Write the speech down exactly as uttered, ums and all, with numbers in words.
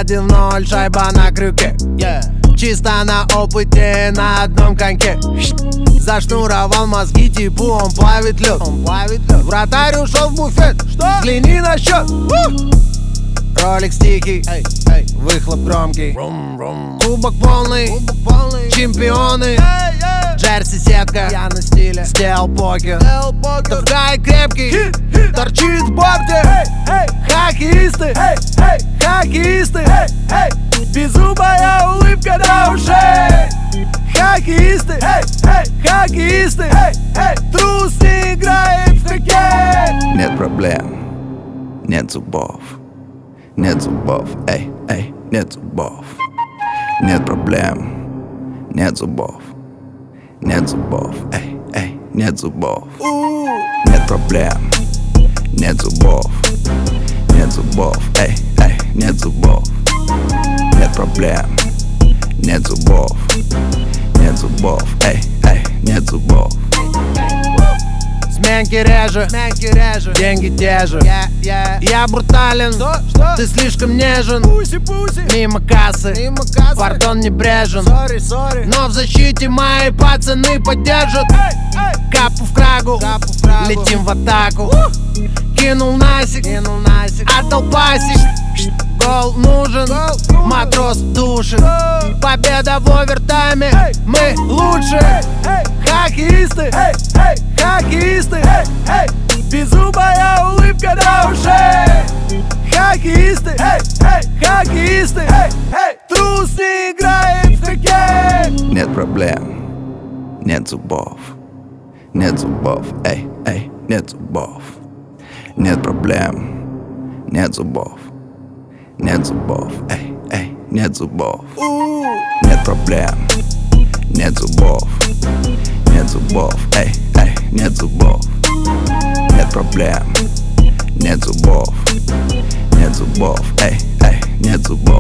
один ноль, шайба на крюке, yeah. Чисто на опыте, на одном коньке. Зашнуровал мозги типу, он плавит лед. Вратарь ушел в буфет, что? Взгляни на счет. Ролик тихий, эй, эй. Выхлоп громкий, рум, рум. Кубок полный, Кубок полный. Чемпионы, эй, эй. Джерси сетка, я на стиле. Сделал покер, Тавгай крепкий, хит, хит. Торчит в борте, эй, эй. Хоккеисты, эй, эй. Хоккеисты, эй, эй. Беззубая улыбка до ушей. Хоккеисты, эй, эй. Хоккеисты, эй, эй. Трус не играет в хоккей. Нет проблем, нет зубов. Нет зубов, эй, эй, нет зубов. Нет проблем, нет зубов. Нет зубов, эй, эй, нет зубов. Нет проблем, нет зубов. Нет зубов, эй, эй, нет зубов. Нет проблем, нет зубов. Нет зубов, эй, эй, нет зубов. Сменки реже, Сменки реже. Деньги те же, yeah, yeah. Я брутален, что? Что? Ты слишком нежен, пуси, пуси. Мимо кассы, Мимо кассы. Пардон, небрежен, sorry, sorry. Но в защите мои пацаны поддержат, эй, эй. Капу в крагу, Капу в крагу. Летим в атаку, uh. Кинул насик, Кинул насик. Отдал пасик. Гол нужен, Гол. Матрос душит, uh. Победа в овертайме, эй. Мы лучше, эй, эй. Хоккеисты, эй, эй. Хоккеисты, эй, эй. Беззубая улыбка до ушей. Хоккеисты, эй, эй. Хоккеисты, эй, эй. Трус не играет в хоккей. Нет проблем, нет зубов. Нет зубов, эй, эй, нет зубов. Нет проблем, нет зубов. Нет зубов, эй, эй, нет зубов. Нет проблем, нет зубов. Нет зубов, эй, эй, нет зубов. Нет проблем, нет зубов. Нет зубов, эй, эй, нет зубов.